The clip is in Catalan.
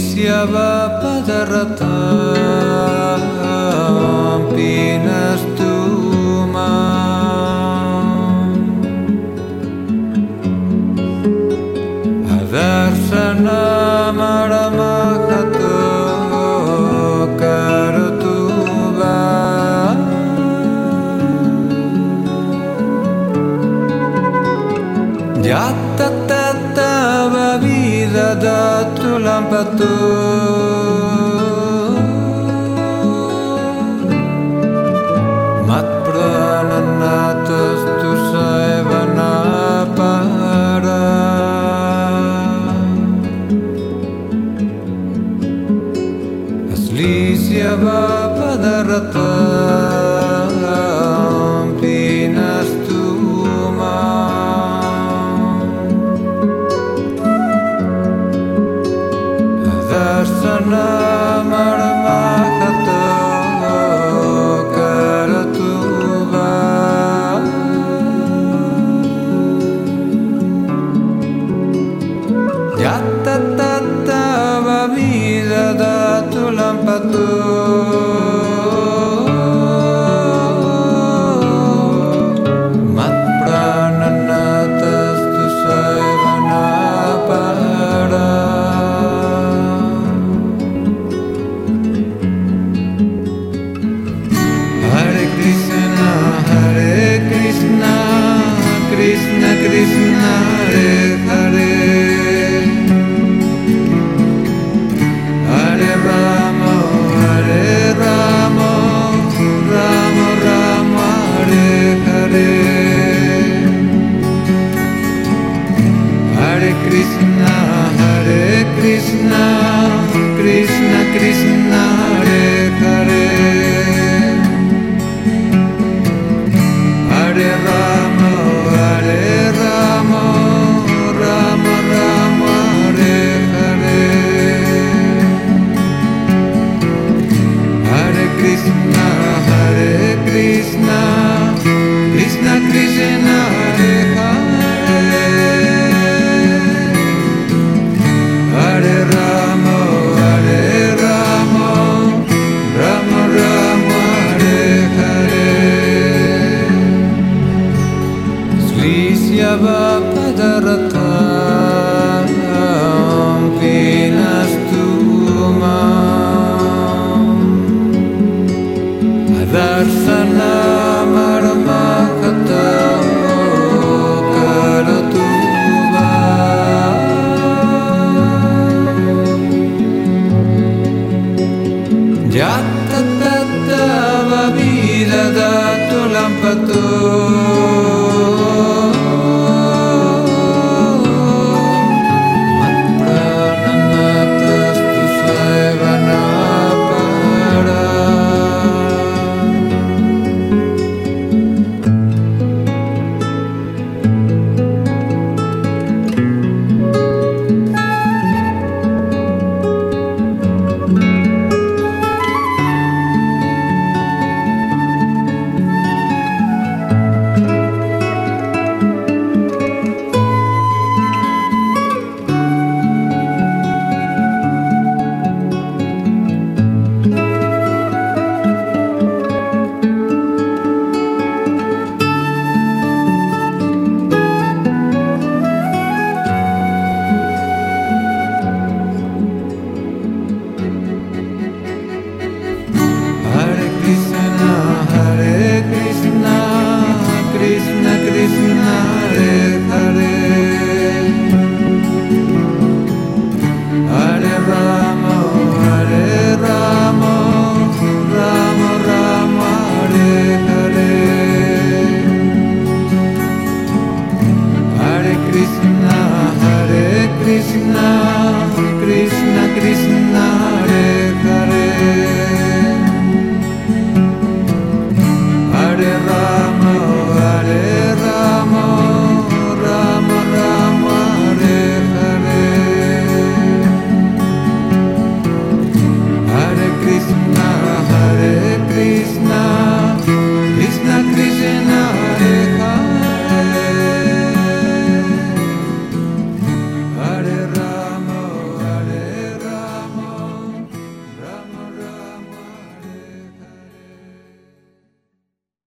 Slisyava padaratam pinastuma Adarsanam aramahato karutuva Yattattava vidadatu lampatu Matprananastastu saevanapara Aslisyava padaratam pinastuma Adarsanam aramahato karatuva Yattattava vidadatu lampatu Matprananastastu saevanapara Hare Krishna, Krishna Krishna, Hare Hare Hare Rama, Rama Rama, Hare Hare Hare Krishna, Krishna Krishna, Hare Hare Hare Rama, Rama Rama, Hare Hare Hare Krishna, Krishna Krishna, Hare Hare Hare Rama, Rama Rama, Hare Hare Slisyava padaratam pinastuma Adarsanam aramahato karatuva Yattattava vidadatu lampatu